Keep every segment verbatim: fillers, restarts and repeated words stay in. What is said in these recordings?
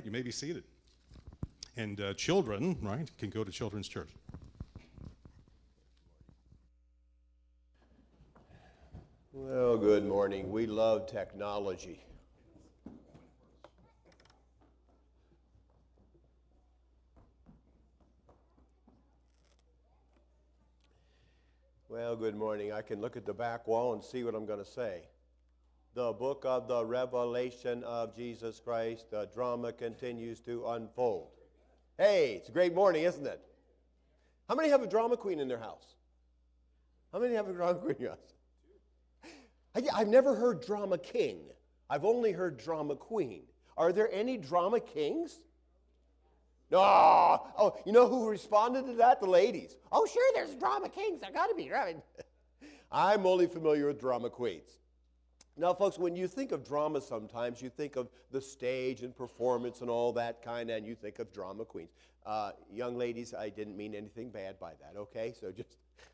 you may be seated. And uh, children, right, can go to Children's Church. Well, good morning. We love technology. Well, good morning. I can look at the back wall and see what I'm going to say. The book of the Revelation of Jesus Christ, the drama continues to unfold. Hey, it's a great morning, isn't it? How many have a drama queen in their house? How many have a drama queen in your house? I, I've never heard drama king. I've only heard drama queen. Are there any drama kings? No. Oh, you know who responded to that? The ladies. Oh, sure, there's drama kings. There got to be, right? I'm only familiar with drama queens. Now, folks, when you think of drama sometimes, you think of the stage and performance and all that kind of, and you think of drama queens. Uh, young ladies, I didn't mean anything bad by that, okay? So just,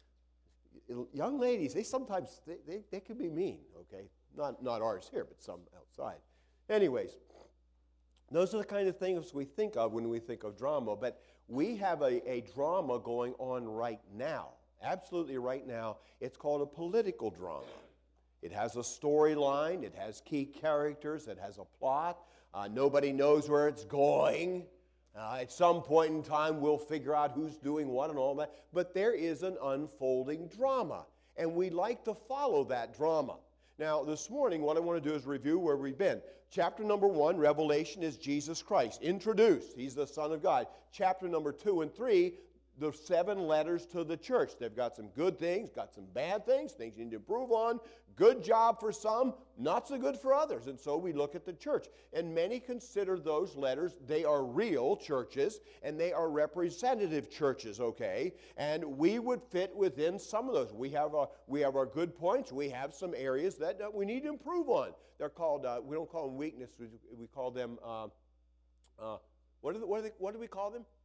young ladies, they sometimes, they, they, they can be mean, okay? Not, not ours here, but some outside. Anyways, those are the kind of things we think of when we think of drama, but we have a, a drama going on right now, absolutely right now. It's called a political drama. It has a storyline, it has key characters, it has a plot. Uh, nobody knows where it's going. Uh, at some point in time, we'll figure out who's doing what and all that. But there is an unfolding drama, and we like to follow that drama. Now, this morning, what I want to do is review where we've been. Chapter number one, Revelation, is Jesus Christ, introduced. He's the Son of God. Chapter number two and three, the seven letters to the church. They've got some good things, got some bad things, things you need to improve on. Good job for some, not so good for others. And so we look at the church. And many consider those letters, they are real churches, and they are representative churches, okay? And we would fit within some of those. We have, a, we have our good points. We have some areas that uh, we need to improve on. They're called, uh, we don't call them weakness, we, we call them, uh, uh, what, are the, what, are they, what do we call them?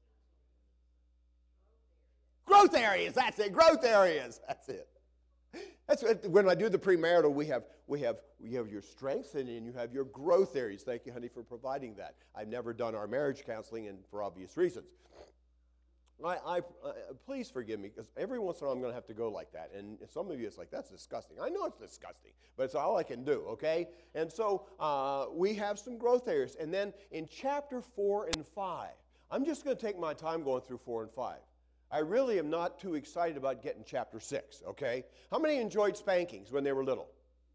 Growth areas, that's it, growth areas, that's it. That's what, when I do the premarital, we have we have we have your strengths and, and you have your growth areas. Thank you, honey, for providing that. I've never done our marriage counseling, and for obvious reasons. I, I uh, please forgive me, because every once in a while I'm going to have to go like that, and some of you it's like, that's disgusting. I know it's disgusting, but it's all I can do. Okay, and so uh, we have some growth areas, and then in chapter four and five, I'm just going to take my time going through four and five. I really am not too excited about getting chapter six, okay? How many enjoyed spankings when they were little?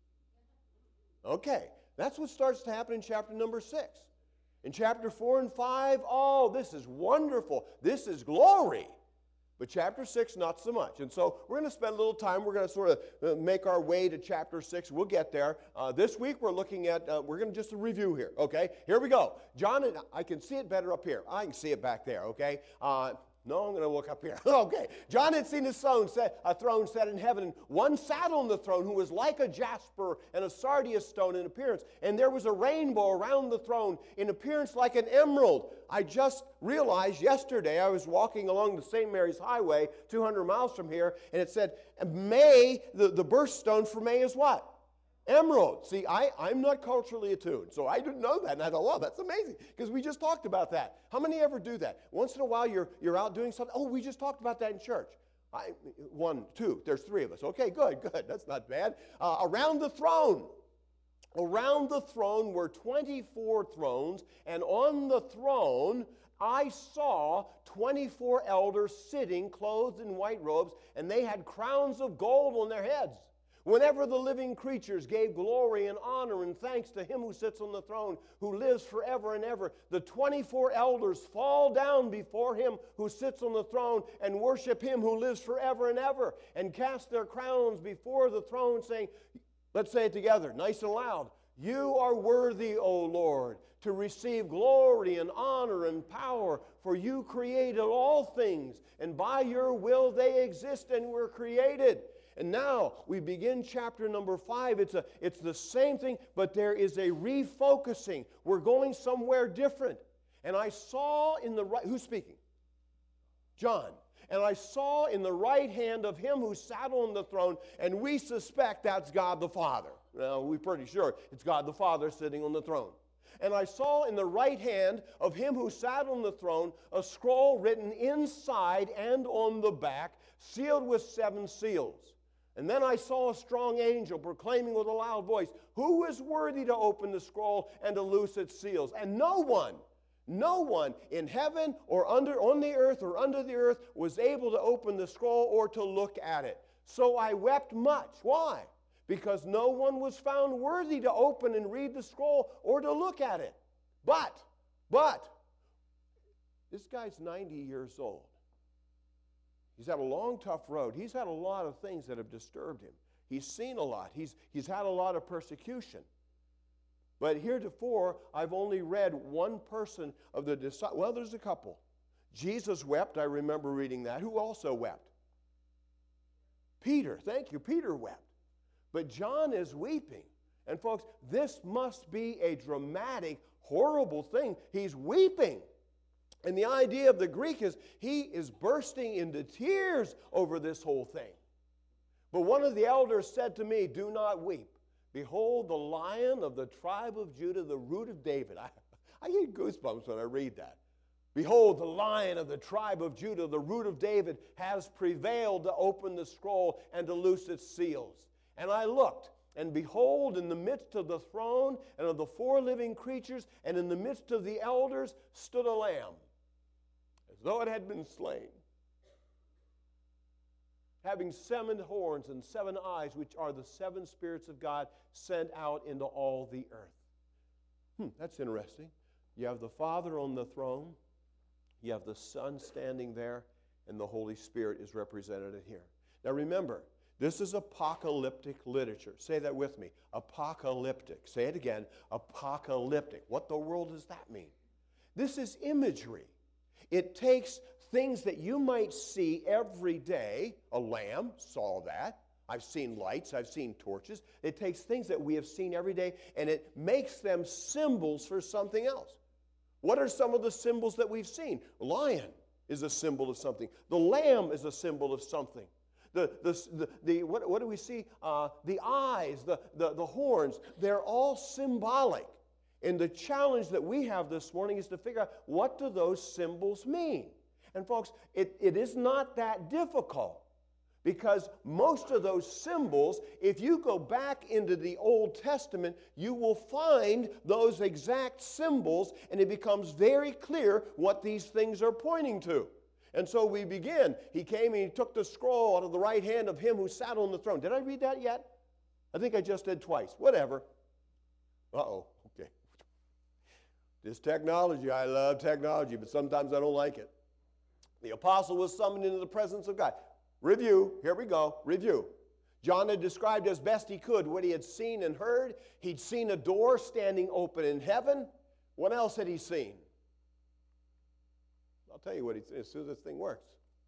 Okay, that's what starts to happen in chapter number six. In chapter four and five, oh, this is wonderful. This is glory. But chapter six, not so much. And so we're going to spend a little time. We're going to sort of uh, make our way to chapter six. We'll get there. Uh, this week we're looking at, uh, we're going to just a review here, okay? Here we go. John, and I can see it better up here. I can see it back there, okay? Uh, No, I'm going to look up here. Okay. John had seen his throne set, a throne set in heaven, and one sat on the throne who was like a jasper and a sardius stone in appearance. And there was a rainbow around the throne in appearance like an emerald. I just realized yesterday I was walking along the Saint Mary's Highway, two hundred miles from here, and it said, May, the, the birthstone for May is what? Emerald. See, I, I'm not culturally attuned, so I didn't know that. And I thought, wow, that's amazing, because we just talked about that. How many ever do that? Once in a while, you're, you're out doing something. Oh, we just talked about that in church. I, one, two, there's three of us. Okay, good, good. That's not bad. Uh, around the throne. Around the throne were twenty-four thrones, and on the throne I saw twenty-four elders sitting, clothed in white robes, and they had crowns of gold on their heads. Whenever the living creatures gave glory and honor and thanks to him who sits on the throne, who lives forever and ever, the twenty-four elders fall down before him who sits on the throne and worship him who lives forever and ever, and cast their crowns before the throne, saying, let's say it together, nice and loud, you are worthy, O Lord, to receive glory and honor and power, for you created all things, and by your will they exist and were created. And now we begin chapter number five. It's, a, it's the same thing, but there is a refocusing. We're going somewhere different. And I saw in the right, who's speaking? John. And I saw in the right hand of him who sat on the throne, and we suspect that's God the Father. Well, we're pretty sure it's God the Father sitting on the throne. And I saw in the right hand of him who sat on the throne a scroll written inside and on the back, sealed with seven seals. And then I saw a strong angel proclaiming with a loud voice, "Who is worthy to open the scroll and to loose its seals?" And no one, no one in heaven or under on the earth or under the earth was able to open the scroll or to look at it. So I wept much. Why? Because no one was found worthy to open and read the scroll or to look at it. But, but, this guy's ninety years old. He's had a long, tough road. He's had a lot of things that have disturbed him. He's seen a lot. He's, he's had a lot of persecution. But heretofore, I've only read one person of the disciples. Well, there's a couple. Jesus wept. I remember reading that. Who also wept? Peter. Thank you. Peter wept. But John is weeping. And folks, this must be a dramatic, horrible thing. He's weeping. And the idea of the Greek is he is bursting into tears over this whole thing. But one of the elders said to me, "Do not weep. Behold, the Lion of the tribe of Judah, the root of David." I, I get goosebumps when I read that. "Behold, the Lion of the tribe of Judah, the root of David, has prevailed to open the scroll and to loose its seals." And I looked, and behold, in the midst of the throne and of the four living creatures, and in the midst of the elders, stood a lamb, as though it had been slain, having seven horns and seven eyes, which are the seven spirits of God sent out into all the earth. Hmm, that's interesting. You have the Father on the throne, you have the Son standing there, and the Holy Spirit is represented here. Now remember, this is apocalyptic literature. Say that with me. Apocalyptic. Say it again. Apocalyptic. What the world does that mean? This is imagery. It takes things that you might see every day. A lamb, saw that. I've seen lights, I've seen torches. It takes things that we have seen every day, and it makes them symbols for something else. What are some of the symbols that we've seen? A lion is a symbol of something. The lamb is a symbol of something. The, the, the, the, what, what do we see? Uh, the eyes, the, the, the horns, they're all symbolic. And the challenge that we have this morning is to figure out, what do those symbols mean? And folks, it, it is not that difficult, because most of those symbols, if you go back into the Old Testament, you will find those exact symbols, and it becomes very clear what these things are pointing to. And so we begin. He came and he took the scroll out of the right hand of him who sat on the throne. Did I read that yet? I think I just did twice. Whatever. Uh-oh. Okay. This technology, I love technology, but sometimes I don't like it. The apostle was summoned into the presence of God. Review. Here we go. Review. John had described as best he could what he had seen and heard. He'd seen a door standing open in heaven. What else had he seen? I'll tell you what, he, as soon as this thing works.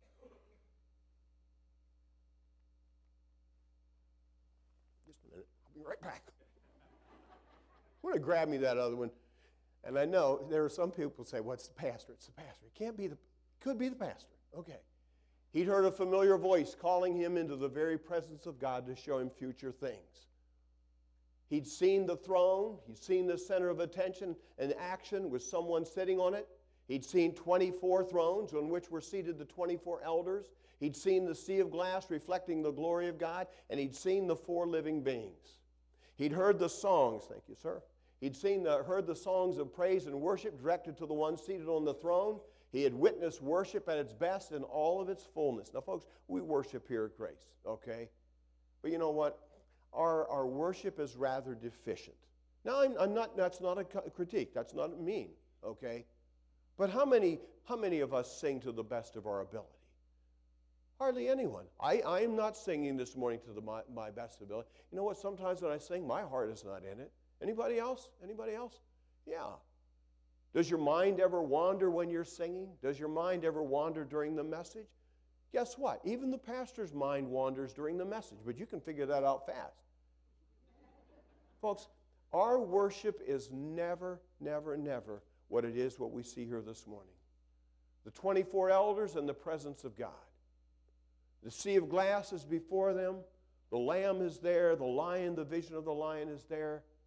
Just a minute. I'll be right back. I'm going to grab me that other one. And I know there are some people who say, well, it's the pastor. It's the pastor. It can't be the, could be the pastor. Okay. He'd heard a familiar voice calling him into the very presence of God to show him future things. He'd seen the throne. He'd seen the center of attention and action with someone sitting on it. He'd seen twenty-four thrones on which were seated the twenty-four elders. He'd seen the sea of glass reflecting the glory of God, and he'd seen the four living beings. He'd heard the songs, thank you, sir. He'd seen the, heard the songs of praise and worship directed to the one seated on the throne. He had witnessed worship at its best in all of its fullness. Now, folks, we worship here at Grace, okay? But you know what? Our, our worship is rather deficient. Now, I'm, I'm not, that's not a critique. That's not mean, okay? But how many, how many of us sing to the best of our ability? Hardly anyone. I, I am not singing this morning to the, my, my best ability. You know what? Sometimes when I sing, my heart is not in it. Anybody else? Anybody else? Yeah. Does your mind ever wander when you're singing? Does your mind ever wander during the message? Guess what? Even the pastor's mind wanders during the message, but you can figure that out fast. Folks, our worship is never, never, never what it is what we see here this morning. The twenty-four elders in the presence of God. The sea of glass is before them. The lamb is there. The lion, the vision of the lion is there.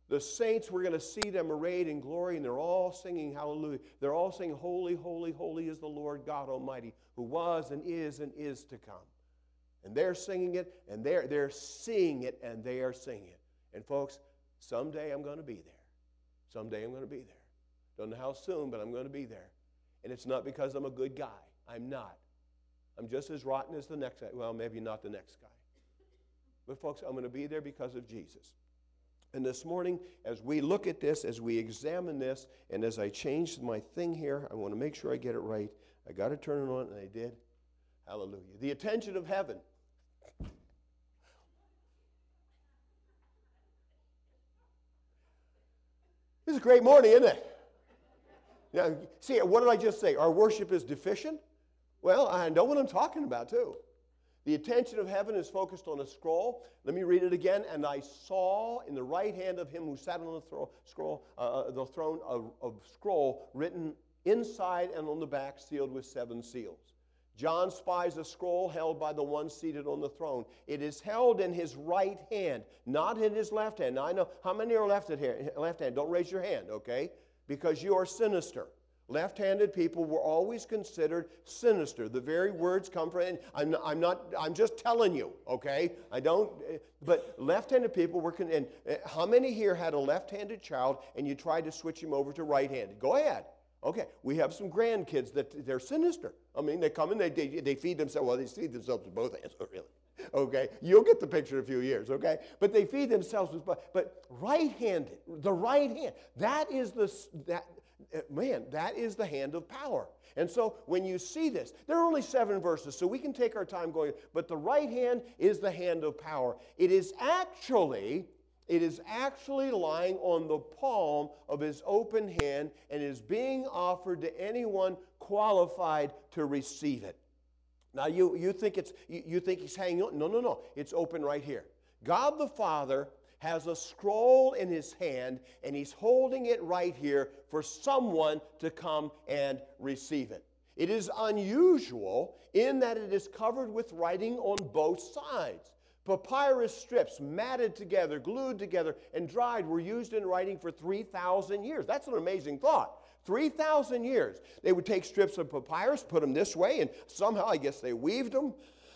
The saints, we're going to see them arrayed in glory, and they're all singing hallelujah. They're all singing, holy, holy, holy is the Lord God Almighty, who was and is and is to come. And they're singing it, and they're, they're seeing it, and they are singing it. And folks, someday I'm going to be there. Someday I'm going to be there. Don't know how soon, but I'm going to be there. And it's not because I'm a good guy. I'm not. I'm just as rotten as the next guy. Well, maybe not the next guy. But folks, I'm going to be there because of Jesus. And this morning, as we look at this, as we examine this, and as I change my thing here, I want to make sure I get it right. I got to turn it on, and I did. Hallelujah. The attention of heaven. This is a great morning, isn't it? Now, see, what did I just say? Our worship is deficient? Well, I know what I'm talking about, too. The attention of heaven is focused on a scroll. Let me read it again. And I saw in the right hand of him who sat on the, thro- scroll, uh, the throne a, a scroll written inside and on the back, sealed with seven seals. John spies a scroll held by the one seated on the throne. It is held in his right hand, not in his left hand. Now, I know how many are left hand. Left hand. Don't raise your hand, okay? Because you are sinister. Left-handed people were always considered sinister. The very words come from, and I'm not, I'm not, I'm just telling you, okay? I don't, but left-handed people were, and how many here had a left-handed child and you tried to switch him over to right-handed? Go ahead. Okay, we have some grandkids that they're sinister. I mean, they come in, they, they, they feed themselves, well, they feed themselves with both hands, really. Okay, you'll get the picture in a few years, okay? But they feed themselves with, but right-handed, the right hand, that is the, that, man, that is the hand of power. And so when you see this, there are only seven verses, so we can take our time going, but the right hand is the hand of power. It is actually, it is actually lying on the palm of his open hand and is being offered to anyone qualified to receive it. Now you, you think it's you, you think he's hanging on. No, no, no. It's open right here. God the Father has a scroll in his hand, and he's holding it right here for someone to come and receive it. It is unusual in that it is covered with writing on both sides. Papyrus strips matted together, glued together, and dried were used in writing for three thousand years. That's an amazing thought. three thousand years. They would take strips of papyrus, put them this way, and somehow, I guess they weaved them.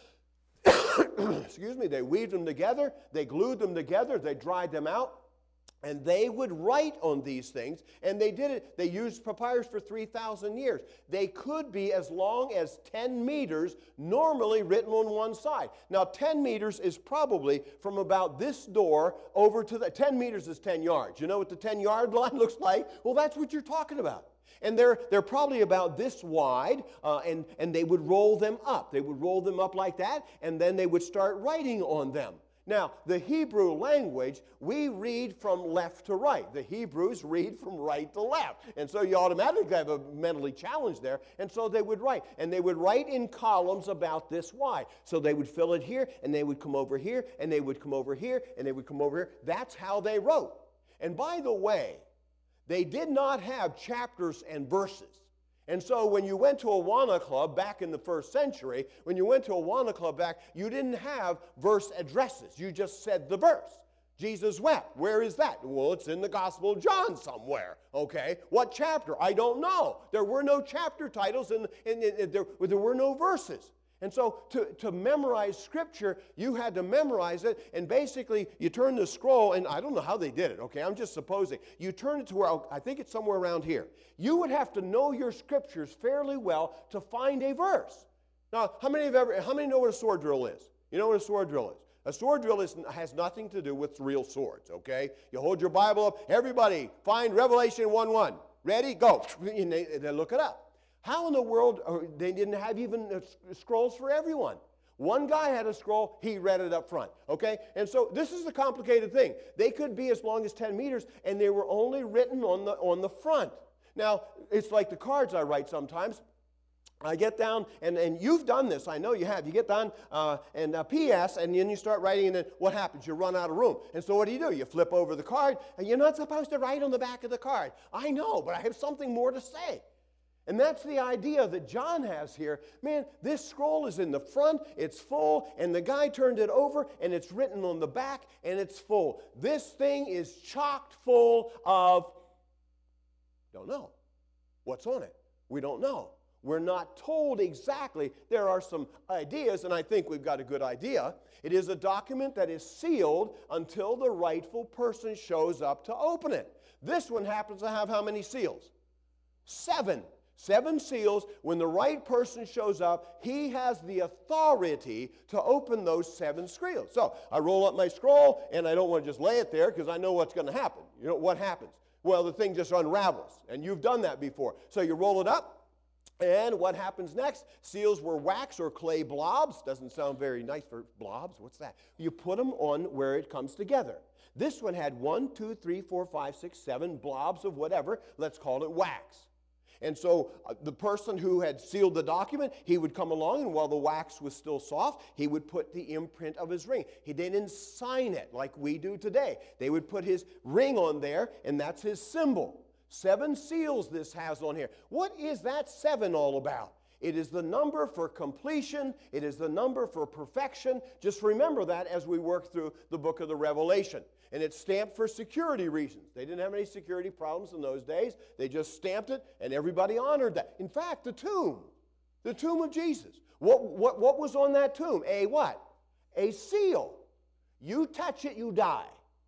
Excuse me, they weaved them together, they glued them together, they dried them out, and they would write on these things, and they did it. They used papyrus for three thousand years. They could be as long as ten meters, normally written on one side. Now, ten meters is probably from about this door over to the, ten meters is ten yards. You know what the ten-yard line looks like? Well, that's what you're talking about. And they're, they're probably about this wide, uh, and, and they would roll them up. They would roll them up like that, and then they would start writing on them. Now, the Hebrew language, we read from left to right. The Hebrews read from right to left. And so you automatically have a mentally challenge there. And so they would write. And they would write in columns about this wide. So they would fill it here, and they would come over here, and they would come over here, and they would come over here. That's how they wrote. And by the way, they did not have chapters and verses. And so when you went to Awana Club back in the first century, when you went to Awana Club back, you didn't have verse addresses. You just said the verse. Jesus wept. Where is that? Well, it's in the Gospel of John somewhere. Okay. What chapter? I don't know. There were no chapter titles, and, and, and there, there were no verses. And so to, to memorize Scripture, you had to memorize it, and basically you turn the scroll, and I don't know how they did it, okay? I'm just supposing. You turn it to where, I think it's somewhere around here. You would have to know your Scriptures fairly well to find a verse. Now, how many have ever, how many know what a sword drill is? You know what a sword drill is? A sword drill is, has nothing to do with real swords, okay? You hold your Bible up. Everybody, find Revelation one one. Ready? Go. And they, they look it up. How in the world, they didn't have even scrolls for everyone. One guy had a scroll, he read it up front, okay? And so this is a complicated thing. They could be as long as ten meters, and they were only written on the, on the front. Now, it's like the cards I write sometimes. I get down, and, and you've done this, I know you have. You get down, uh, and uh, P S, and then you start writing, and then what happens? You run out of room. And so what do you do? You flip over the card, and you're not supposed to write on the back of the card. I know, but I have something more to say. And that's the idea that John has here. Man, this scroll is in the front, it's full, and the guy turned it over, and it's written on the back, and it's full. This thing is chocked full of, don't know. What's on it? We don't know. We're not told exactly. There are some ideas, and I think we've got a good idea. It is a document that is sealed until the rightful person shows up to open it. This one happens to have how many seals? Seven. Seven seals. When the right person shows up, he has the authority to open those seven seals. So I roll up my scroll, and I don't want to just lay it there because I know what's going to happen. You know what happens? Well, the thing just unravels, and you've done that before. So you roll it up, and what happens next? Seals were wax or clay blobs. Doesn't sound very nice for blobs. What's that? You put them on where it comes together. This one had one, two, three, four, five, six, seven blobs of whatever. Let's call it wax. And so uh, the person who had sealed the document, he would come along, and while the wax was still soft, he would put the imprint of his ring. He didn't sign it like we do today. They would put his ring on there, and that's his symbol. Seven seals this has on here. What is that seven all about? It is the number for completion. It is the number for perfection. Just remember that as we work through the book of the Revelation. And it's stamped for security reasons. They didn't have any security problems in those days. They just stamped it, and everybody honored that. In fact, the tomb, the tomb of Jesus. What, what, what was on that tomb? A what? A seal. You touch it, you die.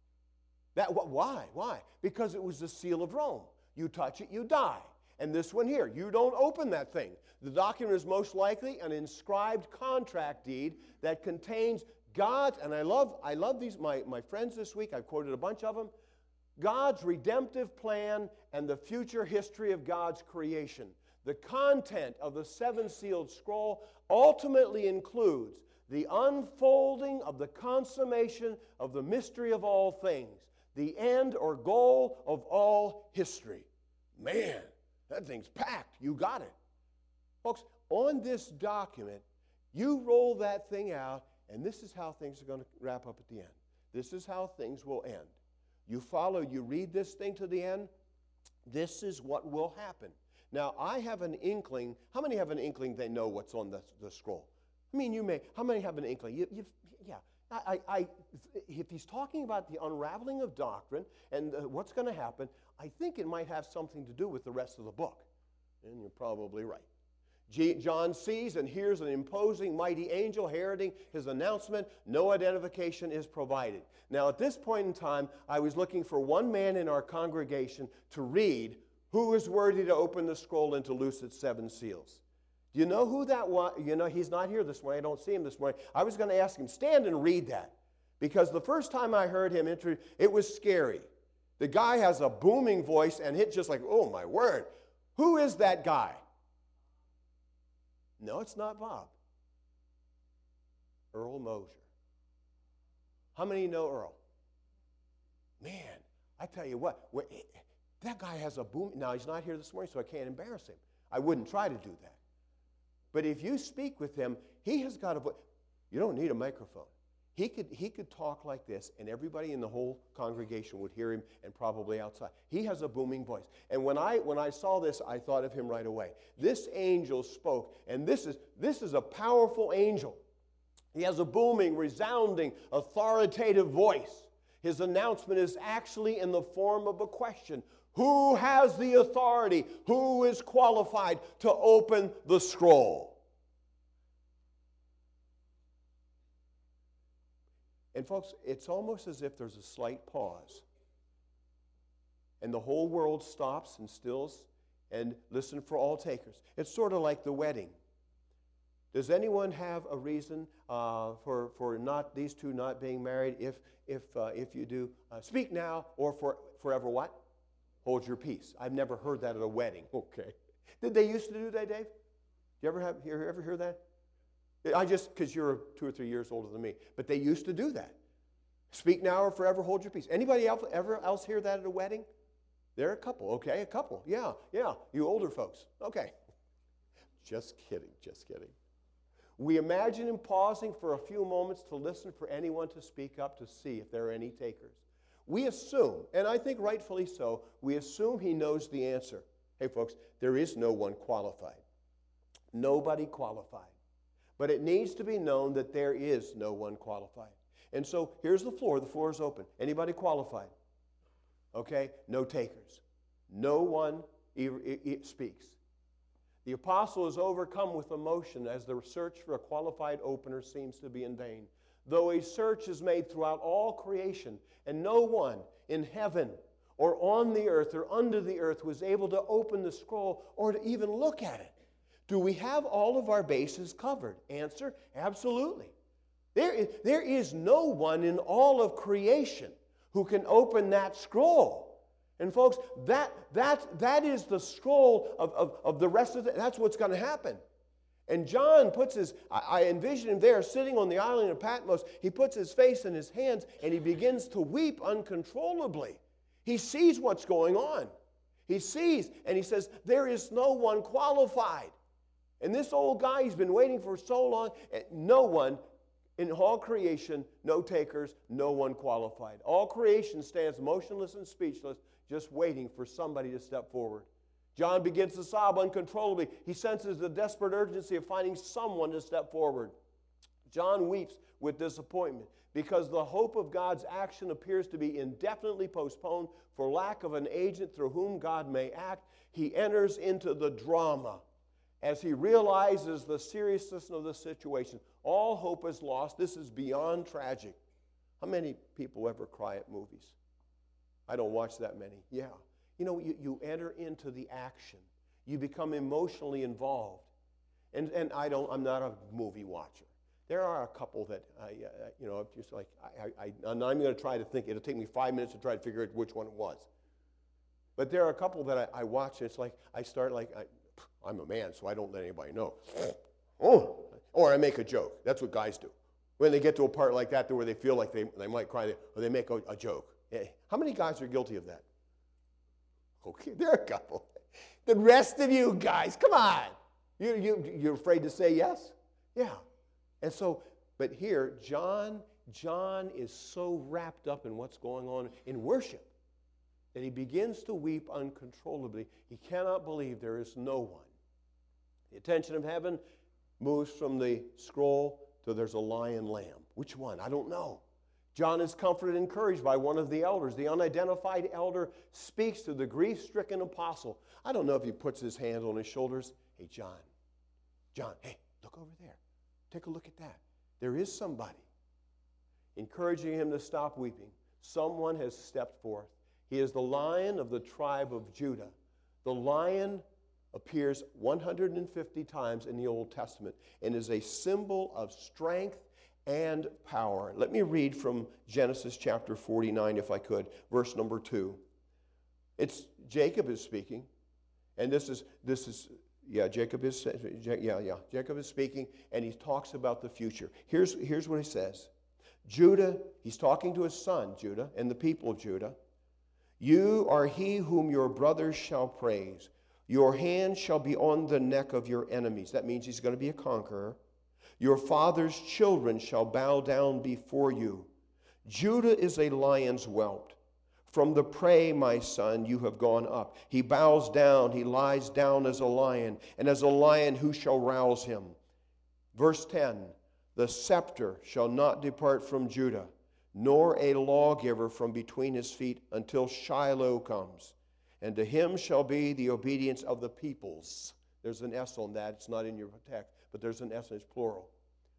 That, why? Why? Because it was the seal of Rome. You touch it, you die. And this one here, you don't open that thing. The document is most likely an inscribed contract deed that contains God's, and I love, I love these, my, my friends this week, I've quoted a bunch of them, God's redemptive plan and the future history of God's creation. The content of the seven-sealed scroll ultimately includes the unfolding of the consummation of the mystery of all things, the end or goal of all history. Man, that thing's packed. You got it. Folks, on this document, you roll that thing out, and this is how things are going to wrap up at the end. This is how things will end. You follow, you read this thing to the end, this is what will happen. Now, I have an inkling. How many have an inkling they know what's on the, the scroll? I mean, you may. How many have an inkling? You, you've, yeah. I, I, if he's talking about the unraveling of doctrine and uh, what's going to happen, I think it might have something to do with the rest of the book. And you're probably right. G John sees and hears an imposing, mighty angel heralding his announcement. No identification is provided. Now, at this point in time, I was looking for one man in our congregation to read who is worthy to open the scroll and to loose its seven seals. Do you know who that was? You know, he's not here this morning. I don't see him this morning. I was going to ask him, stand and read that. Because the first time I heard him introduce, it was scary. The guy has a booming voice, and it's just like, oh, my word. Who is that guy? No, it's not Bob. Earl Mosier. How many know Earl? Man, I tell you what, that guy has a boom. Now, he's not here this morning, so I can't embarrass him. I wouldn't try to do that. But if you speak with him, he has got a voice. You don't need a microphone. He could, he could talk like this, and everybody in the whole congregation would hear him, and probably outside. He has a booming voice. And when I, when I saw this, I thought of him right away. This angel spoke, and this is, this is a powerful angel. He has a booming, resounding, authoritative voice. His announcement is actually in the form of a question. Who has the authority? Who is qualified to open the scroll? And folks, it's almost as if there's a slight pause. And the whole world stops and stills and listen for all takers. It's sort of like the wedding. Does anyone have a reason uh, for, for not these two not being married? If, if, uh, if you do, uh, speak now or for, forever what? Hold your peace. I've never heard that at a wedding. Okay. Did they used to do that, Dave? You ever, have, you ever hear that? I just, because you're two or three years older than me. But they used to do that. Speak now or forever hold your peace. Anybody else, ever else hear that at a wedding? There are a couple. Okay, a couple. Yeah, yeah. You older folks. Okay. Just kidding, just kidding. We imagine him pausing for a few moments to listen for anyone to speak up to see if there are any takers. We assume, and I think rightfully so, we assume he knows the answer. Hey, folks, there is no one qualified. Nobody qualified. But it needs to be known that there is no one qualified. And so here's the floor. The floor is open. Anybody qualified? Okay? No takers. No one e- e- speaks. The apostle is overcome with emotion as the search for a qualified opener seems to be in vain. Though a search is made throughout all creation, and no one in heaven or on the earth or under the earth was able to open the scroll or to even look at it. Do we have all of our bases covered? Answer, absolutely. There is, there is no one in all of creation who can open that scroll. And folks, that, that, that is the scroll of, of, of the rest of it. That's what's going to happen. And John puts his, I, I envision him there sitting on the island of Patmos. He puts his face in his hands and he begins to weep uncontrollably. He sees what's going on. He sees and he says, there is no one qualified. And this old guy, he's been waiting for so long, and no one in all creation, no takers, no one qualified. All creation stands motionless and speechless, just waiting for somebody to step forward. John begins to sob uncontrollably. He senses the desperate urgency of finding someone to step forward. John weeps with disappointment because the hope of God's action appears to be indefinitely postponed for lack of an agent through whom God may act. He enters into the drama as he realizes the seriousness of the situation. All hope is lost. This is beyond tragic. How many people ever cry at movies? I don't watch that many. Yeah. You know, you, you enter into the action. You become emotionally involved. And, and I don't, I'm not a movie watcher. There are a couple that, I, uh, you know, just like, I, I, I'm not even going to try to think. It'll take me five minutes to try to figure out which one it was. But there are a couple that I, I watch, and it's like, I start like, I, I'm a man, so I don't let anybody know. Oh, or I make a joke. That's what guys do. When they get to a part like that where they feel like they, they might cry, or they make a, a joke. Hey, how many guys are guilty of that? Okay, there are a couple. The rest of you guys, come on. You, you, you're afraid to say yes? Yeah. And so, but here, John, John is so wrapped up in what's going on in worship that he begins to weep uncontrollably. He cannot believe there is no one. The attention of heaven moves from the scroll to there's a lion lamb. Which one? I don't know. John is comforted and encouraged by one of the elders. The unidentified elder speaks to the grief-stricken apostle. I don't know if he puts his hand on his shoulders. Hey, John, John, hey, look over there. Take a look at that. There is somebody. Encouraging him to stop weeping. Someone has stepped forth. He is the Lion of the tribe of Judah. The lion appears one hundred fifty times in the Old Testament and is a symbol of strength and power. Let me read from Genesis chapter forty-nine, if I could, verse number two. It's Jacob is speaking, and this is this is yeah Jacob is yeah yeah Jacob is speaking, and he talks about the future. Here's here's what he says. Judah, he's talking to his son Judah and the people of Judah. You are he whom your brothers shall praise. Your hand shall be on the neck of your enemies. That means he's going to be a conqueror. Your father's children shall bow down before you. Judah is a lion's whelp. From the prey, my son, you have gone up. He bows down, he lies down as a lion, and as a lion who shall rouse him? Verse ten, the scepter shall not depart from Judah, nor a lawgiver from between his feet until Shiloh comes. And to him shall be the obedience of the peoples. There's an S on that. It's not in your text, but there's an S and it's plural.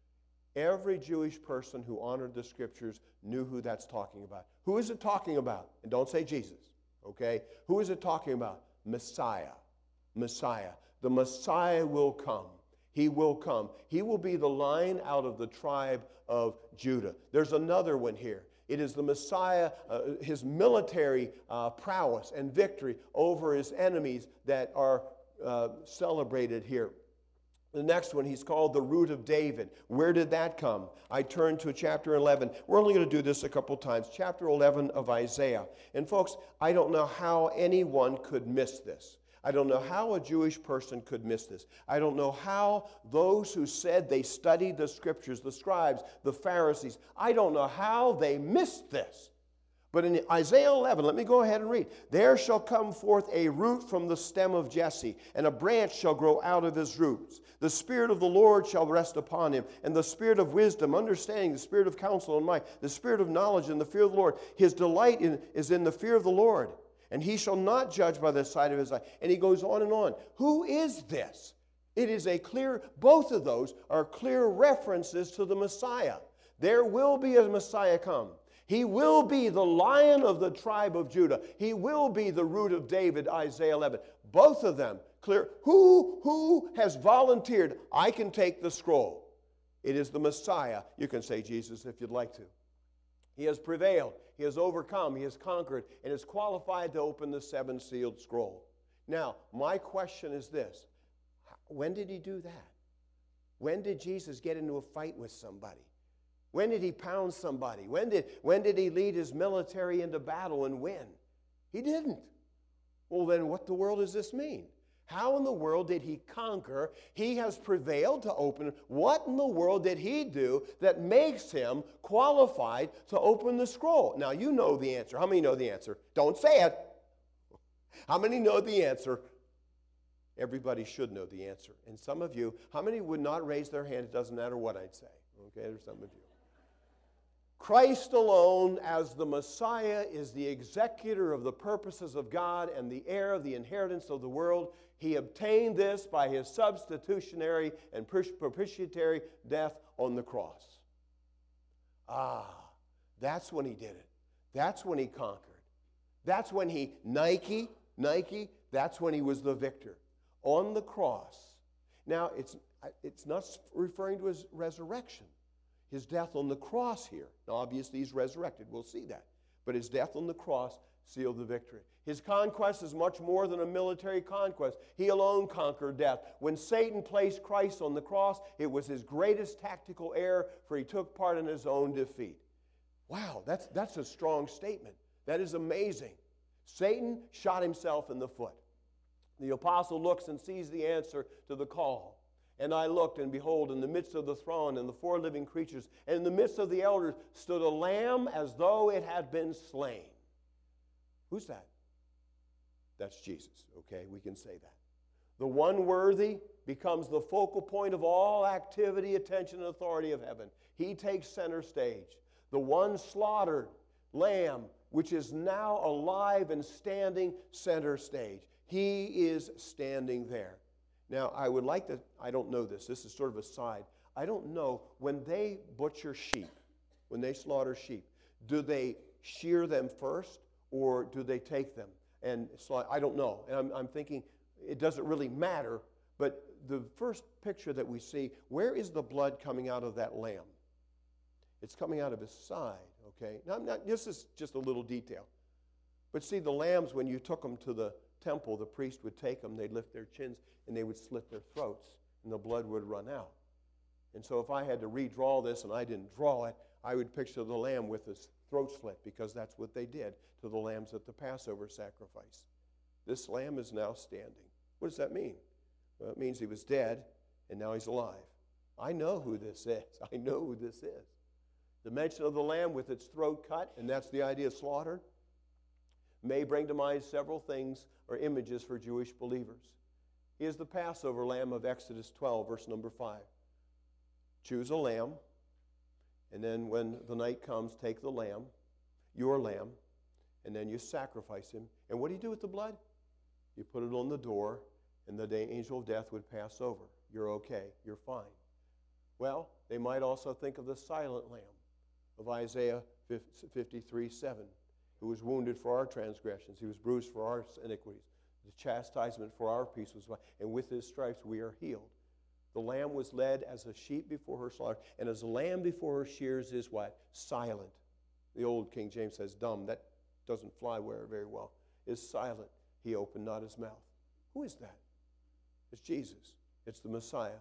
Every Jewish person who honored the Scriptures knew who that's talking about. Who is it talking about? And don't say Jesus, okay? Who is it talking about? Messiah. Messiah. The Messiah will come. He will come. He will be the Lion out of the tribe of Judah. There's another one here. It is the Messiah, uh, his military uh, prowess and victory over his enemies that are uh, celebrated here. The next one, he's called the Root of David. Where did that come? I turn to chapter eleven. We're only going to do this a couple times. Chapter eleven of Isaiah. And folks, I don't know how anyone could miss this. I don't know how a Jewish person could miss this. I don't know how those who said they studied the Scriptures, the scribes, the Pharisees, I don't know how they missed this. But in Isaiah eleven, let me go ahead and read. There shall come forth a root from the stem of Jesse, and a branch shall grow out of his roots. The Spirit of the Lord shall rest upon him, and the Spirit of wisdom, understanding, the Spirit of counsel and might, the Spirit of knowledge and the fear of the Lord. His delight in, is in the fear of the Lord, and he shall not judge by the sight of his eye. And he goes on and on. Who is this? It is a clear, both of those are clear references to the Messiah. There will be a Messiah come. He will be the Lion of the tribe of Judah. He will be the root of David, Isaiah eleven. Both of them clear. Who, who has volunteered, I can take the scroll? It is the Messiah. You can say Jesus if you'd like to. He has prevailed. He has overcome. He has conquered and is qualified to open the seven-sealed scroll. Now, my question is this. When did he do that? When did Jesus get into a fight with somebody? When did he pound somebody? When did, when did he lead his military into battle and win? He didn't. Well, then what the world does this mean? How in the world did he conquer? He has prevailed to open. What in the world did he do that makes him qualified to open the scroll? Now, you know the answer. How many know the answer? Don't say it. How many know the answer? Everybody should know the answer. And some of you, how many would not raise their hand? It doesn't matter what I'd say. Okay, there's some of you. Christ alone as the Messiah is the executor of the purposes of God and the heir of the inheritance of the world. He obtained this by his substitutionary and propitiatory death on the cross. Ah, that's when he did it. That's when he conquered. That's when he, Nike, Nike, that's when he was the victor. On the cross. Now, it's, it's not referring to his resurrection. His death on the cross here. Now, obviously, he's resurrected. We'll see that. But his death on the cross sealed the victory. His conquest is much more than a military conquest. He alone conquered death. When Satan placed Christ on the cross, it was his greatest tactical error, for he took part in his own defeat. Wow, that's, that's a strong statement. That is amazing. Satan shot himself in the foot. The apostle looks and sees the answer to the call. And I looked, and behold, in the midst of the throne and the four living creatures, and in the midst of the elders, stood a lamb as though it had been slain. Who's that? That's Jesus, okay? We can say that. The one worthy becomes the focal point of all activity, attention, and authority of heaven. He takes center stage. The one slaughtered lamb, which is now alive and standing center stage. He is standing there. Now, I would like to, I don't know this, this is sort of a side. I don't know, when they butcher sheep, when they slaughter sheep, do they shear them first or do they take them and slaughter? I don't know. And I'm, I'm thinking it doesn't really matter, but the first picture that we see, where is the blood coming out of that lamb? It's coming out of his side, okay? Now, I'm not, this is just a little detail. But see, the lambs, when you took them to the temple, the priest would take them, they'd lift their chins, and they would slit their throats, and the blood would run out. And so if I had to redraw this, and I didn't draw it, I would picture the lamb with his throat slit, because that's what they did to the lambs at the Passover sacrifice. This lamb is now standing. What does that mean? Well, it means he was dead, and now he's alive. I know who this is. I know who this is. The mention of the lamb with its throat cut, and that's the idea of slaughtered, may bring to mind several things or images for Jewish believers. He is the Passover lamb of Exodus twelve, verse number five. Choose a lamb, and then when the night comes, take the lamb, your lamb, and then you sacrifice him. And what do you do with the blood? You put it on the door, and the angel of death would pass over. You're okay. You're fine. Well, they might also think of the silent lamb of Isaiah fifty-three seven, who was wounded for our transgressions. He was bruised for our iniquities. The chastisement for our peace was upon him, and with his stripes we are healed. The lamb was led as a sheep before her slaughter, and as a lamb before her shears is what? Silent. The old King James says dumb. That doesn't fly very well. Is silent. He opened not his mouth. Who is that? It's Jesus. It's the Messiah.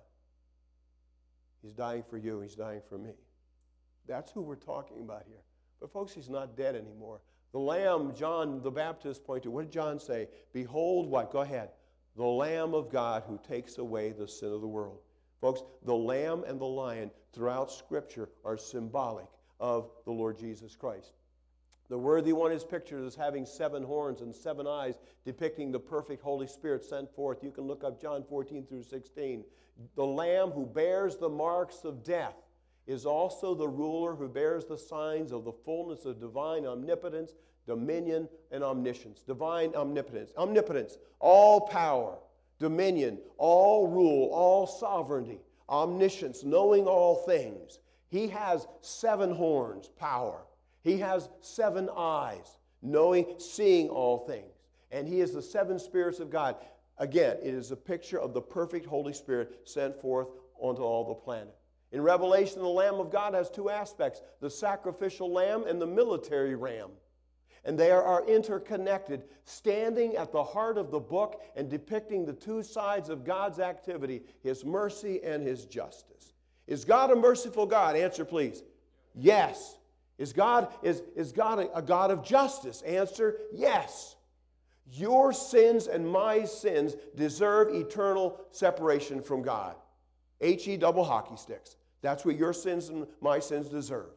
He's dying for you. He's dying for me. That's who we're talking about here. But folks, he's not dead anymore. The Lamb, John the Baptist pointed to, what did John say? Behold what? Go ahead. The Lamb of God who takes away the sin of the world. Folks, the Lamb and the Lion throughout Scripture are symbolic of the Lord Jesus Christ. The worthy one is pictured as having seven horns and seven eyes, depicting the perfect Holy Spirit sent forth. You can look up John fourteen through sixteen. The Lamb who bears the marks of death is also the ruler who bears the signs of the fullness of divine omnipotence, dominion, and omniscience. Divine omnipotence. Omnipotence, all power, dominion, all rule, all sovereignty, omniscience, knowing all things. He has seven horns, power. He has seven eyes, knowing, seeing all things. And he is the seven spirits of God. Again, it is a picture of the perfect Holy Spirit sent forth onto all the planet. In Revelation, the Lamb of God has two aspects, the sacrificial lamb and the military ram. And they are interconnected, standing at the heart of the book and depicting the two sides of God's activity, his mercy and his justice. Is God a merciful God? Answer, please. Yes. Is God, is, is God a, a God of justice? Answer, yes. Your sins and my sins deserve eternal separation from God. H-E double hockey sticks. That's what your sins and my sins deserve.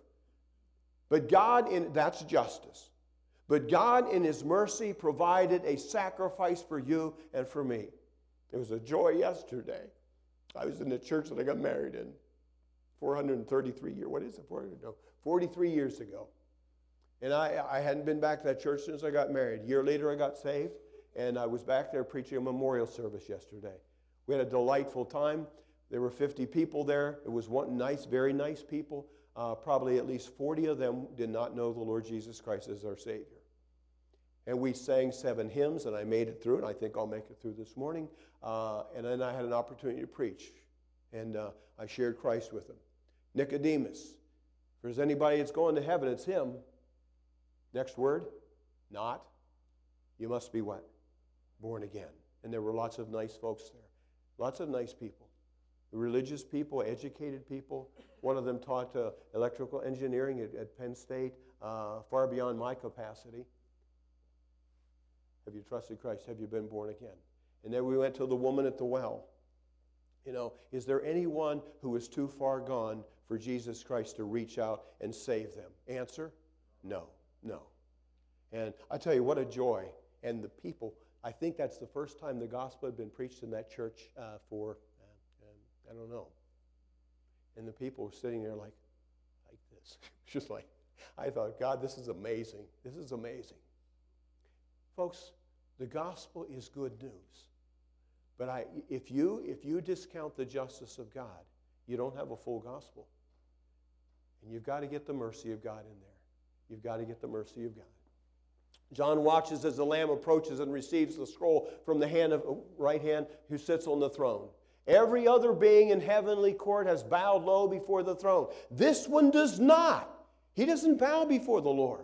But God, in that's justice. But God, in his mercy, provided a sacrifice for you and for me. It was a joy yesterday. I was in the church that I got married in. four hundred thirty-three years. What is it? four hundred, no, forty-three years ago. And I, I hadn't been back to that church since I got married. A year later, I got saved, and I was back there preaching a memorial service yesterday. We had a delightful time. There were fifty people there. It was one nice, very nice people. Uh, probably at least forty of them did not know the Lord Jesus Christ as our Savior. And we sang seven hymns, and I made it through, and I think I'll make it through this morning. Uh, and then I had an opportunity to preach, and uh, I shared Christ with them. Nicodemus. If there's anybody that's going to heaven, it's him. Next word, not. You must be what? Born again. And there were lots of nice folks there. Lots of nice people. Religious people, educated people. One of them taught uh, electrical engineering at, at Penn State, uh, far beyond my capacity. Have you trusted Christ? Have you been born again? And then we went to the woman at the well. You know, is there anyone who is too far gone for Jesus Christ to reach out and save them? Answer, no, no. And I tell you, what a joy. And the people, I think that's the first time the gospel had been preached in that church uh, for, uh, I don't know. And the people were sitting there like, like this. Just like, I thought, God, this is amazing. This is amazing. Folks, the gospel is good news. But I, if you, if you discount the justice of God, you don't have a full gospel. And you've got to get the mercy of God in there. You've got to get the mercy of God. John watches as the Lamb approaches and receives the scroll from the hand of right hand who sits on the throne. Every other being in heavenly court has bowed low before the throne. This one does not. He doesn't bow before the Lord.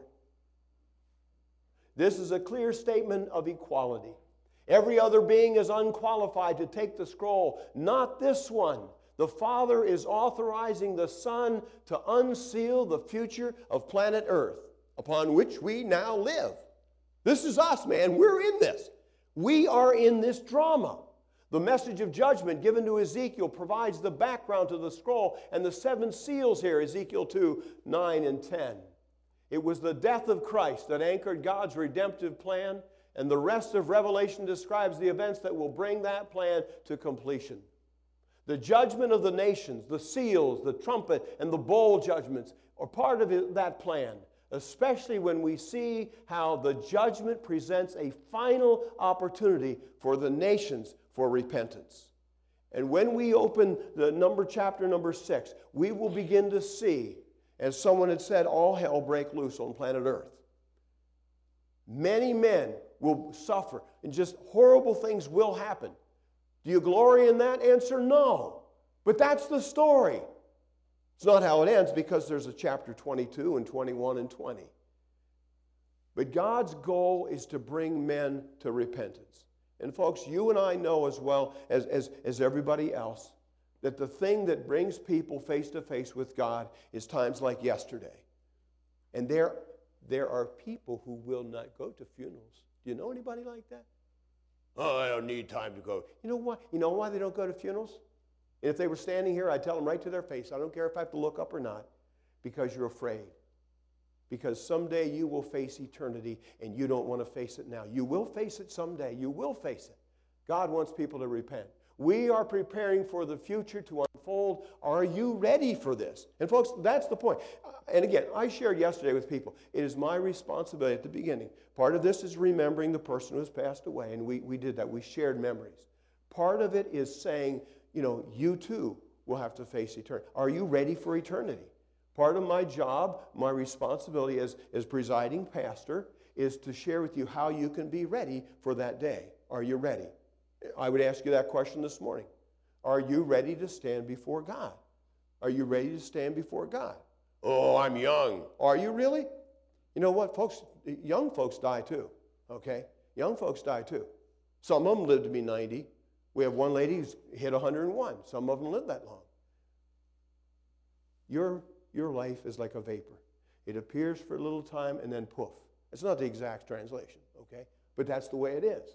This is a clear statement of equality. Every other being is unqualified to take the scroll, not this one. The Father is authorizing the Son to unseal the future of planet Earth, upon which we now live. This is us, man. We're in this. We are in this drama. The message of judgment given to Ezekiel provides the background to the scroll and the seven seals here, Ezekiel two, nine, and ten. It was the death of Christ that anchored God's redemptive plan, and the rest of Revelation describes the events that will bring that plan to completion. The judgment of the nations, the seals, the trumpet, and the bowl judgments are part of that plan, especially when we see how the judgment presents a final opportunity for the nations for repentance. And when we open the number chapter number six, we will begin to see, as someone had said, all hell break loose on planet Earth. Many men will suffer, and just horrible things will happen. Do you glory in that? Answer, no. But that's the story. It's not how it ends, because there's a chapter twenty-two and twenty-one and twenty. But God's goal is to bring men to repentance. And folks, you and I know as well as, as, as everybody else that the thing that brings people face to face with God is times like yesterday. And there, there are people who will not go to funerals. Do you know anybody like that? Oh, I don't need time to go. You know why? You know why they don't go to funerals? And if they were standing here, I'd tell them right to their face, I don't care if I have to look up or not, because you're afraid. Because someday you will face eternity, and you don't want to face it now. You will face it someday. You will face it. God wants people to repent. We are preparing for the future to unfold. Are you ready for this? And folks, that's the point. And again, I shared yesterday with people, it is my responsibility at the beginning. Part of this is remembering the person who has passed away, and we, we did that. We shared memories. Part of it is saying, you know, you too will have to face eternity. Are you ready for eternity? Part of my job, my responsibility as, as presiding pastor, is to share with you how you can be ready for that day. Are you ready? I would ask you that question this morning. Are you ready to stand before God? Are you ready to stand before God? Oh, I'm young. Are you really? You know what, folks? Young folks die too, okay? Young folks die too. Some of them live to be ninety. We have one lady who's hit one hundred and one. Some of them live that long. Your, your life is like a vapor. It appears for a little time and then poof. It's not the exact translation, okay? But that's the way it is.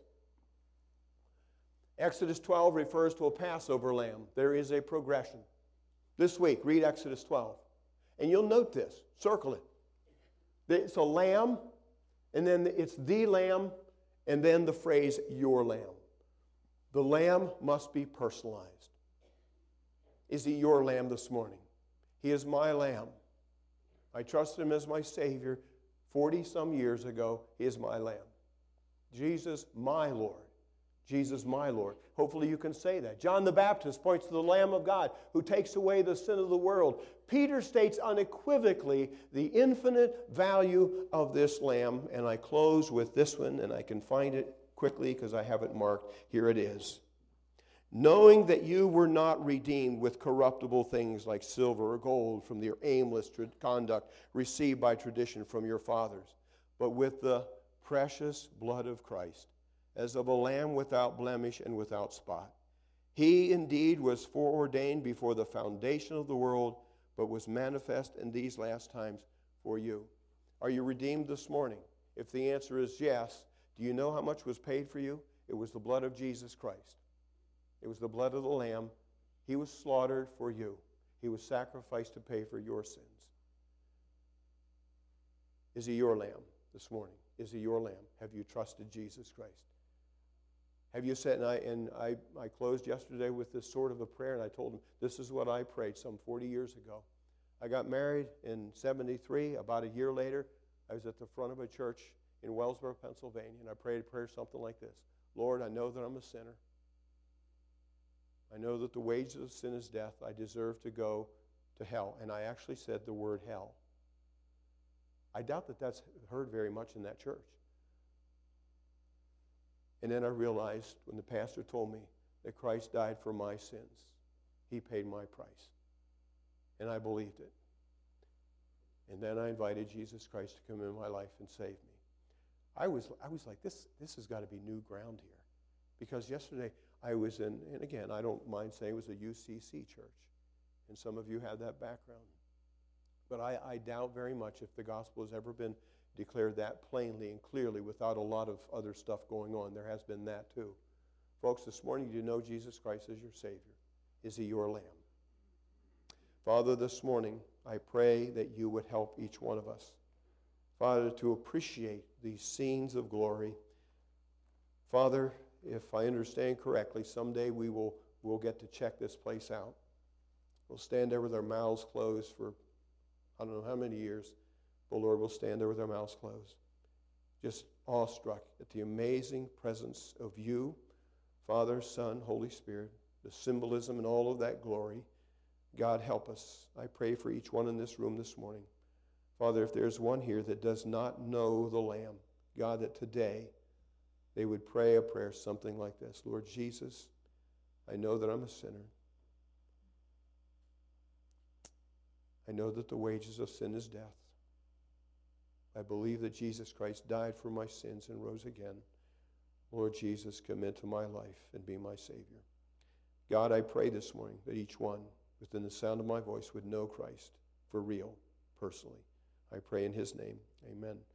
Exodus twelve refers to a Passover lamb. There is a progression. This week, read Exodus twelve. And you'll note this. Circle it. It's a lamb, and then it's the lamb, and then the phrase, your lamb. The lamb must be personalized. Is he your lamb this morning? He is my lamb. I trusted him as my Savior forty-some years ago. He is my lamb. Jesus, my Lord. Jesus, my Lord. Hopefully you can say that. John the Baptist points to the Lamb of God who takes away the sin of the world. Peter states unequivocally the infinite value of this lamb. And I close with this one, and I can find it quickly because I have it marked. Here it is. Knowing that you were not redeemed with corruptible things like silver or gold from your aimless conduct received by tradition from your fathers, but with the precious blood of Christ, as of a lamb without blemish and without spot. He indeed was foreordained before the foundation of the world, but was manifest in these last times for you. Are you redeemed this morning? If the answer is yes, do you know how much was paid for you? It was the blood of Jesus Christ. It was the blood of the Lamb. He was slaughtered for you. He was sacrificed to pay for your sins. Is he your lamb this morning? Is he your lamb? Have you trusted Jesus Christ? Have you said, and I, and I, I closed yesterday with this sort of a prayer, and I told him, this is what I prayed some forty years ago. I got married in seventy-three. About a year later, I was at the front of a church in Wellsboro, Pennsylvania, and I prayed a prayer something like this. Lord, I know that I'm a sinner. I know that the wages of sin is death. I deserve to go to hell. And I actually said the word hell. I doubt that that's heard very much in that church. And then I realized when the pastor told me that Christ died for my sins, he paid my price. And I believed it. And then I invited Jesus Christ to come into my life and save me. I was, I was like, this, this has got to be new ground here. Because yesterday I was in, and again, I don't mind saying it was a U C C church. And some of you have that background. But I, I doubt very much if the gospel has ever been declared that plainly and clearly without a lot of other stuff going on. There has been that too. Folks, this morning, do you know Jesus Christ as your Savior? Is he your lamb? Father, this morning, I pray that you would help each one of us, Father, to appreciate these scenes of glory. Father, if I understand correctly, someday we will we'll get to check this place out. We'll stand there with our mouths closed for I don't know how many years, but Lord, we'll stand there with our mouths closed, just awestruck at the amazing presence of you, Father, Son, Holy Spirit, the symbolism and all of that glory. God, help us. I pray for each one in this room this morning. Father, if there's one here that does not know the Lamb, God, that today they would pray a prayer something like this. Lord Jesus, I know that I'm a sinner. I know that the wages of sin is death. I believe that Jesus Christ died for my sins and rose again. Lord Jesus, come into my life and be my Savior. God, I pray this morning that each one within the sound of my voice would know Christ for real, personally. I pray in his name. Amen.